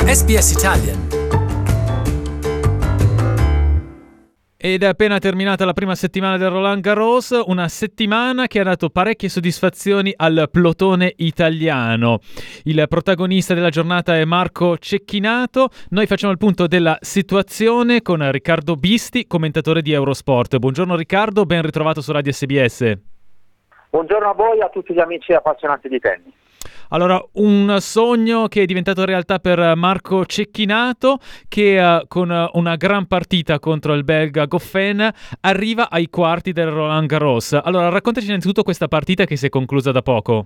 SBS Italian. Ed è appena terminata la prima settimana del Roland Garros, una settimana che ha dato parecchie soddisfazioni al plotone italiano. Il protagonista della giornata è Marco Cecchinato. Noi facciamo il punto della situazione con Riccardo Bisti, commentatore di Eurosport. Buongiorno Riccardo, ben ritrovato su Radio SBS. Buongiorno a voi e a tutti gli amici appassionati di tennis. Allora, un sogno che è diventato realtà per Marco Cecchinato, che con una gran partita contro il belga Goffin arriva ai quarti del Roland Garros. Allora, raccontaci innanzitutto questa partita che si è conclusa da poco.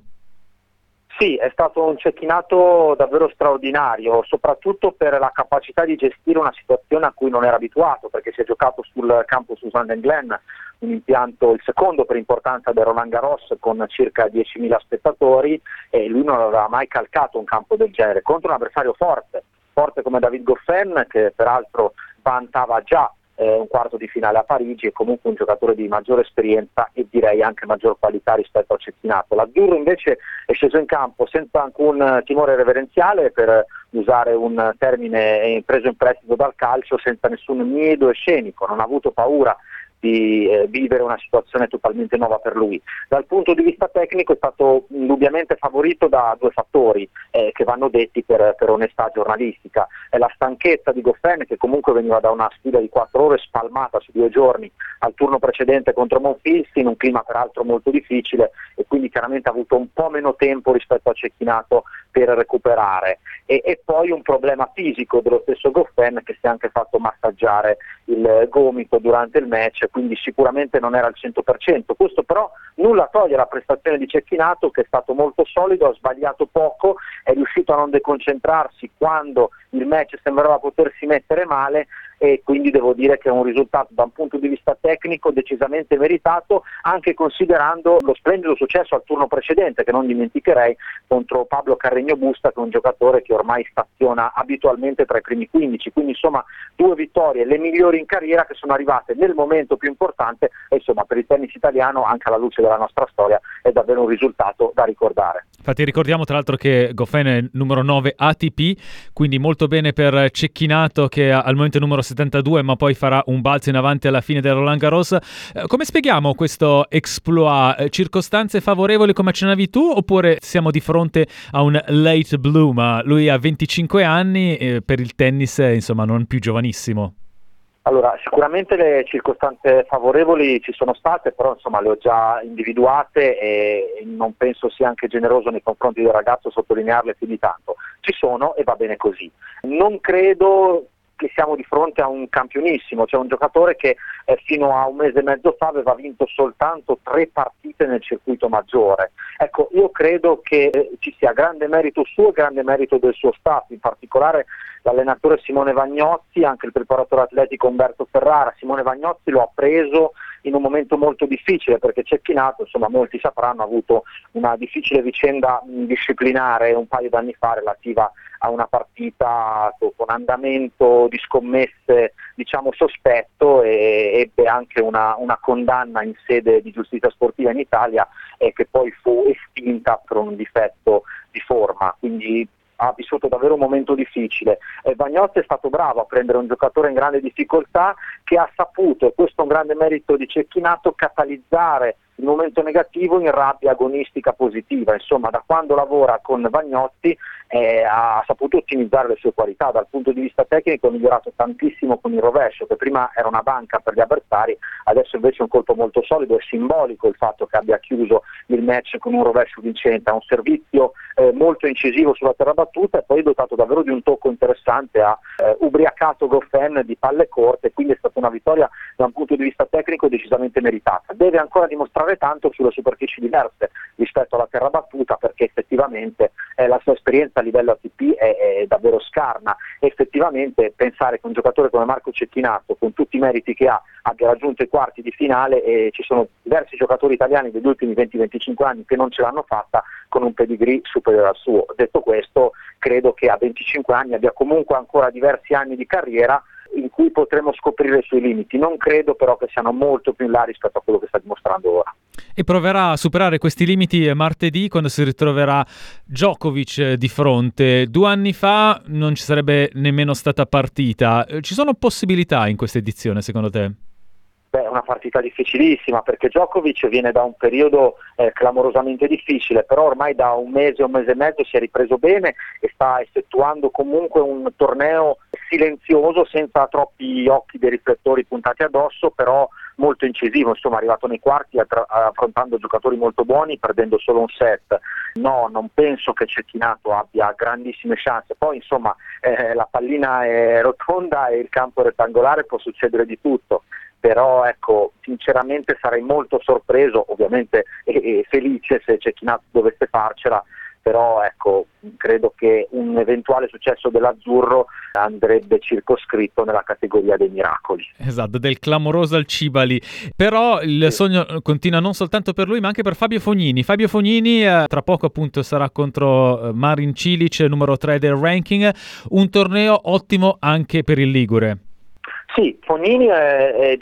Sì, è stato un Cecchinato davvero straordinario, soprattutto per la capacità di gestire una situazione a cui non era abituato, perché si è giocato sul campo Suzanne Glen, un impianto, il secondo per importanza del Roland Garros, con circa 10.000 spettatori, e lui non aveva mai calcato un campo del genere, contro un avversario forte come David Goffin, che peraltro vantava già un quarto di finale a Parigi, e comunque un giocatore di maggiore esperienza e direi anche maggior qualità rispetto a Cecchinato. L'azzurro invece è sceso in campo senza alcun timore reverenziale, per usare un termine preso in prestito dal calcio, senza nessun miedo scenico, non ha avuto paura di vivere una situazione totalmente nuova per lui. Dal punto di vista tecnico è stato indubbiamente favorito da due fattori che vanno detti per onestà giornalistica. È la stanchezza di Goffin, che comunque veniva da una sfida di 4 ore spalmata su 2 giorni al turno precedente contro Monfils, in un clima peraltro molto difficile, e quindi chiaramente ha avuto un po' meno tempo rispetto a Cecchinato per recuperare. E poi un problema fisico dello stesso Goffin, che si è anche fatto massaggiare il gomito durante il match, quindi sicuramente non era al 100%. Questo però nulla toglie alla prestazione di Cecchinato, che è stato molto solido, ha sbagliato poco, è riuscito a non deconcentrarsi quando il match sembrava potersi mettere male, e quindi devo dire che è un risultato da un punto di vista tecnico decisamente meritato, anche considerando lo splendido successo al turno precedente, che non dimenticherei, contro Pablo Carreño Busta, che è un giocatore che ormai staziona abitualmente tra i primi 15, quindi insomma 2 vittorie, le migliori in carriera, che sono arrivate nel momento più importante, e insomma per il tennis italiano, anche alla luce della nostra storia, è davvero un risultato da ricordare. Infatti ricordiamo tra l'altro che Goffin è il numero 9 ATP, quindi molto bene per Cecchinato, che al momento è numero 72, ma poi farà un balzo in avanti alla fine del Roland Garros. Come spieghiamo questo exploit? Circostanze favorevoli come accennavi tu, oppure siamo di fronte a un late bloomer? Lui ha 25 anni, per il tennis insomma non più giovanissimo. Allora, sicuramente le circostanze favorevoli ci sono state, però insomma le ho già individuate e non penso sia anche generoso nei confronti del ragazzo sottolinearle più di tanto. Ci sono e va bene così. Non credo che siamo di fronte a un campionissimo, cioè un giocatore che fino a un mese e mezzo fa aveva vinto soltanto 3 partite nel circuito maggiore. Ecco, io credo che ci sia grande merito suo e grande merito del suo staff, in particolare l'allenatore Simone Vagnozzi, anche il preparatore atletico Umberto Ferrara. Simone Vagnozzi lo ha preso in un momento molto difficile, perché Cecchinato, insomma molti sapranno, ha avuto una difficile vicenda disciplinare un paio d'anni fa relativa a una partita con andamento di scommesse diciamo sospetto, e ebbe anche una condanna in sede di giustizia sportiva in Italia, che poi fu estinta per un difetto di forma, quindi ha vissuto davvero un momento difficile. Vagnozzi è stato bravo a prendere un giocatore in grande difficoltà, che ha saputo, e questo è un grande merito di Cecchinato, catalizzare il momento negativo in rabbia agonistica positiva. Insomma, da quando lavora con Vagnozzi ha saputo ottimizzare le sue qualità. Dal punto di vista tecnico ha migliorato tantissimo con il rovescio, che prima era una banca per gli avversari, adesso invece è un colpo molto solido. È simbolico il fatto che abbia chiuso il match con un rovescio vincente, ha un servizio molto incisivo sulla terra battuta, e poi è dotato davvero di un tocco interessante, ha ubriacato Goffin di palle corte, quindi è stata una vittoria da un punto di vista tecnico decisamente meritata. Deve ancora dimostrare tanto sulle superfici diverse rispetto alla terra battuta, perché effettivamente la sua esperienza a livello ATP è davvero scarna. Effettivamente pensare che un giocatore come Marco Cecchinato, con tutti i meriti che ha, abbia raggiunto i quarti di finale, e ci sono diversi giocatori italiani degli ultimi 20-25 anni che non ce l'hanno fatta con un pedigree superiore al suo. Detto questo, credo che a 25 anni abbia comunque ancora diversi anni di carriera in cui potremo scoprire i suoi limiti. Non credo però che siano molto più in là rispetto a quello che sta dimostrando ora. E proverà a superare questi limiti martedì quando si ritroverà Djokovic di fronte. 2 anni fa non ci sarebbe nemmeno stata partita. Ci sono possibilità in questa edizione secondo te? Beh, è una partita difficilissima perché Djokovic viene da un periodo clamorosamente difficile, però ormai da un mese e mezzo si è ripreso bene e sta effettuando comunque un torneo silenzioso, senza troppi occhi dei riflettori puntati addosso, però molto incisivo, insomma è arrivato nei quarti affrontando giocatori molto buoni, perdendo solo un set. No, non penso che Cecchinato abbia grandissime chance, poi insomma la pallina è rotonda e il campo è rettangolare, può succedere di tutto. Però ecco, sinceramente sarei molto sorpreso, ovviamente e felice se Cecchinato dovesse farcela, però ecco, credo che un eventuale successo dell'azzurro andrebbe circoscritto nella categoria dei miracoli. Esatto, del clamoroso Alcibali. Però il sogno continua non soltanto per lui, ma anche per Fabio Fognini. Fabio Fognini tra poco appunto sarà contro Marin Cilic, numero 3 del ranking, un torneo ottimo anche per il ligure. Sì, Fognini è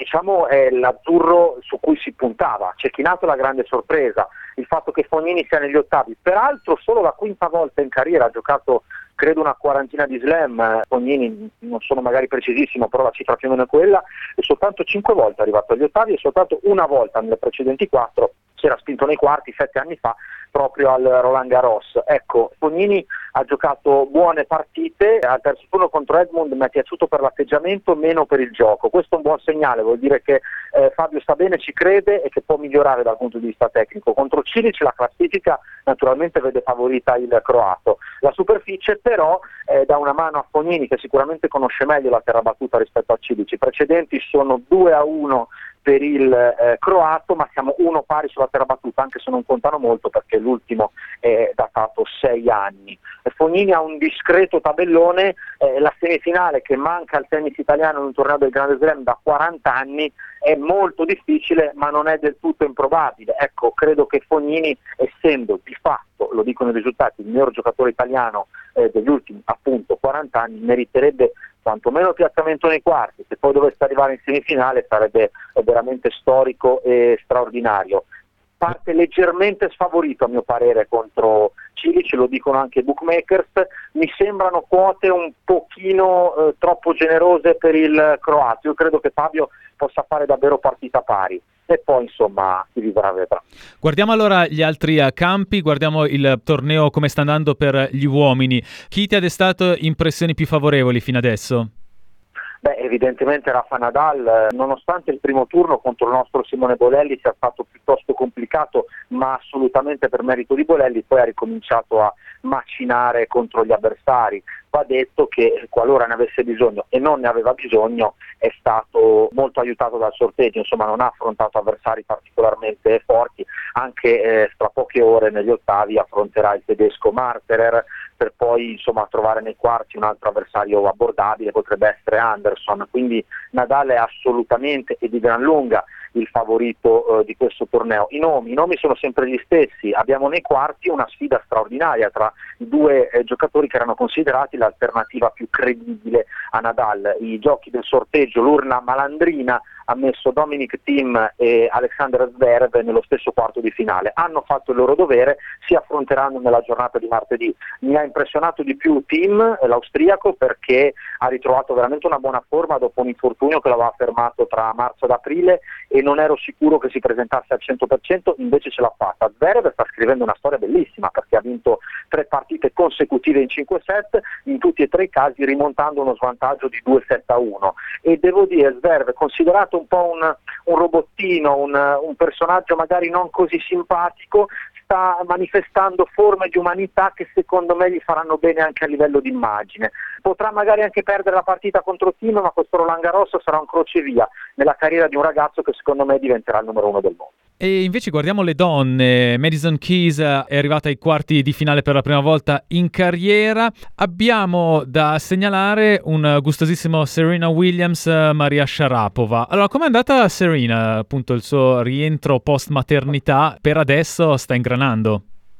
l'azzurro su cui si puntava. Cecchinato è la grande sorpresa, il fatto che Fognini sia negli ottavi. Peraltro solo la quinta volta in carriera ha giocato credo una quarantina di slam. Fognini, non sono magari precisissimo, però la cifra più o meno è quella, e soltanto 5 volte è arrivato agli ottavi e soltanto una volta nelle precedenti 4 si era spinto nei quarti 7 anni fa proprio al Roland Garros. Ecco, Fognini ha giocato buone partite, al terzo turno contro Edmund mi è piaciuto per l'atteggiamento, meno per il gioco. Questo è un buon segnale, vuol dire che Fabio sta bene, ci crede e che può migliorare dal punto di vista tecnico. Contro Cilic la classifica naturalmente vede favorita il croato. La superficie però dà una mano a Fognini, che sicuramente conosce meglio la terra battuta rispetto a Cilic. I precedenti sono 2-1 per il croato, ma siamo 1 pari sulla terra battuta, anche se non contano molto perché l'ultimo è datato 6 anni. Fognini ha un discreto tabellone, la semifinale che manca al tennis italiano in un torneo del Grande Slam da 40 anni è molto difficile, ma non è del tutto improbabile. Ecco, credo che Fognini, essendo di fatto, lo dicono i risultati, il miglior giocatore italiano degli ultimi appunto 40 anni, meriterebbe quantomeno il piazzamento nei quarti. Se poi dovesse arrivare in semifinale sarebbe veramente storico e straordinario. Parte leggermente sfavorito a mio parere contro Cilic, lo dicono anche i bookmakers. Mi sembrano quote un pochino troppo generose per il croato. Io credo che Fabio possa fare davvero partita pari. E poi insomma si vivrà vedrà. Guardiamo allora gli altri campi, guardiamo il torneo come sta andando per gli uomini. Chi ti ha destato impressioni più favorevoli fino adesso? Beh, evidentemente Rafa Nadal, nonostante il primo turno contro il nostro Simone Bolelli sia stato piuttosto complicato, ma assolutamente per merito di Bolelli, poi ha ricominciato a macinare contro gli avversari. Va detto che qualora ne avesse bisogno, e non ne aveva bisogno, è stato molto aiutato dal sorteggio, insomma non ha affrontato avversari particolarmente forti. Anche tra poche ore negli ottavi affronterà il tedesco Marterer, per poi insomma trovare nei quarti un altro avversario abbordabile, potrebbe essere Anderson. Quindi Nadal è assolutamente e di gran lunga il favorito di questo torneo. I nomi sono sempre gli stessi. Abbiamo nei quarti una sfida straordinaria tra i due giocatori che erano considerati l'alternativa più credibile a Nadal. I giochi del sorteggio, l'urna malandrina, ha messo Dominic Thiem e Alexander Zverev nello stesso quarto di finale. Hanno fatto il loro dovere, si affronteranno nella giornata di martedì. Mi ha impressionato di più Thiem, l'austriaco, perché ha ritrovato veramente una buona forma dopo un infortunio che l'aveva fermato tra marzo ed aprile e non ero sicuro che si presentasse al 100%, invece ce l'ha fatta. Zverev sta scrivendo una storia bellissima perché ha vinto 3 partite consecutive in 5 set, in tutti e 3 i casi rimontando uno svantaggio di 2-7-1, e devo dire Zverev, considerato un po' un robottino, un personaggio magari non così simpatico, sta manifestando forme di umanità che secondo me gli faranno bene anche a livello di immagine. Potrà magari anche perdere la partita contro Thiem, ma questo Roland Garros sarà un crocevia nella carriera di un ragazzo che secondo me diventerà il numero 1 del mondo. E invece guardiamo le donne. Madison Keys è arrivata ai quarti di finale per la prima volta in carriera. Abbiamo da segnalare un gustosissimo Serena Williams, Maria Sharapova. Allora, com'è andata Serena? Appunto il suo rientro post maternità per adesso sta ingranando.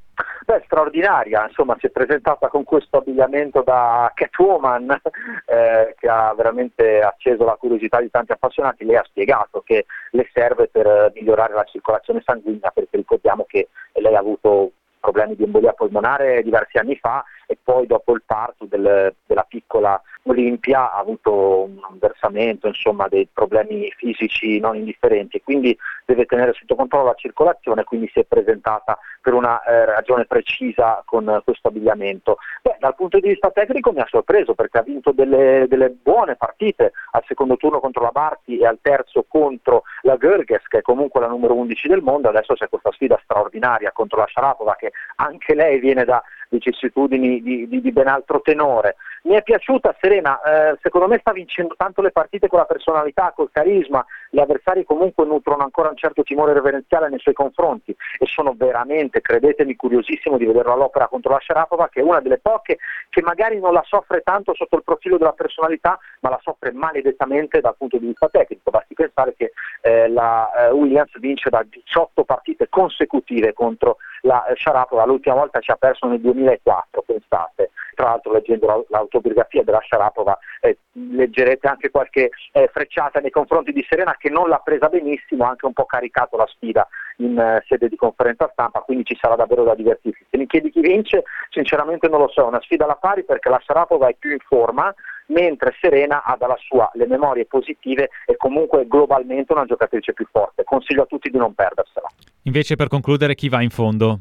Straordinaria, insomma, si è presentata con questo abbigliamento da Catwoman che ha veramente acceso la curiosità di tanti appassionati. Lei ha spiegato che le serve per migliorare la circolazione sanguigna, perché ricordiamo che lei ha avuto problemi di embolia polmonare diversi anni fa e poi dopo il parto della piccola Olimpia ha avuto un versamento, insomma, dei problemi fisici non indifferenti e quindi deve tenere sotto controllo la circolazione, quindi si è presentata per una ragione precisa con questo abbigliamento. Dal punto di vista tecnico mi ha sorpreso perché ha vinto delle buone partite al secondo turno contro la Barty e al terzo contro la Görges, che è comunque la numero 11 del mondo. Adesso c'è questa sfida straordinaria contro la Sharapova, che anche lei viene da vicissitudini di ben altro tenore. Mi è piaciuta Serena, secondo me sta vincendo tanto le partite con la personalità, col carisma. Gli avversari comunque nutrono ancora un certo timore reverenziale nei suoi confronti e sono veramente, credetemi, curiosissimo di vederla all'opera contro la Sharapova, che è una delle poche che magari non la soffre tanto sotto il profilo della personalità, ma la soffre maledettamente dal punto di vista tecnico. Basti pensare che la Williams vince da 18 partite consecutive contro la Sharapova, l'ultima volta ci ha perso nel 2004, pensate. Tra l'altro, leggendo l'autobiografia della Sharapova leggerete anche qualche frecciata nei confronti di Serena, che non l'ha presa benissimo, ha anche un po' caricato la sfida in sede di conferenza stampa, quindi ci sarà davvero da divertirsi. Se mi chiedi chi vince, sinceramente non lo so, è una sfida alla pari perché la Sharapova è più in forma, mentre Serena ha dalla sua le memorie positive e comunque globalmente una giocatrice più forte. Consiglio a tutti di non perdersela. Invece, per concludere, chi va in fondo?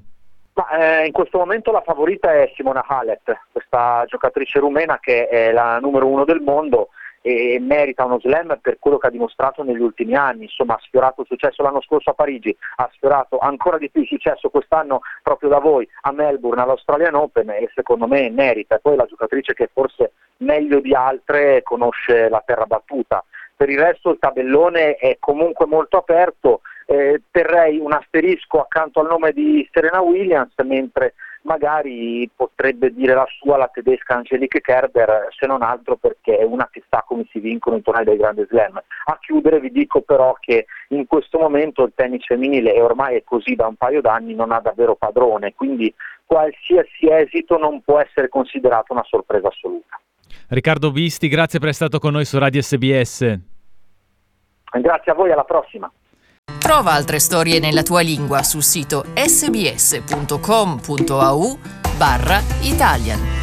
In questo momento la favorita è Simona Halep, questa giocatrice rumena che è la numero 1 del mondo e merita uno slam per quello che ha dimostrato negli ultimi anni. Insomma, ha sfiorato il successo l'anno scorso a Parigi, ha sfiorato ancora di più il successo quest'anno proprio da voi a Melbourne all'Australian Open e secondo me merita. Poi è la giocatrice che forse meglio di altre conosce la terra battuta. Per il resto il tabellone è comunque molto aperto. Terrei un asterisco accanto al nome di Serena Williams, mentre magari potrebbe dire la sua la tedesca Angelique Kerber, se non altro perché è una che sa come si vincono i tornei dei Grandi Slam. A chiudere vi dico però che in questo momento il tennis femminile, e ormai è così da un paio d'anni, non ha davvero padrone, quindi qualsiasi esito non può essere considerato una sorpresa assoluta. Riccardo Bisti, grazie per essere stato con noi su Radio SBS. Grazie a voi, alla prossima. Trova altre storie nella tua lingua sul sito sbs.com.au/Italian.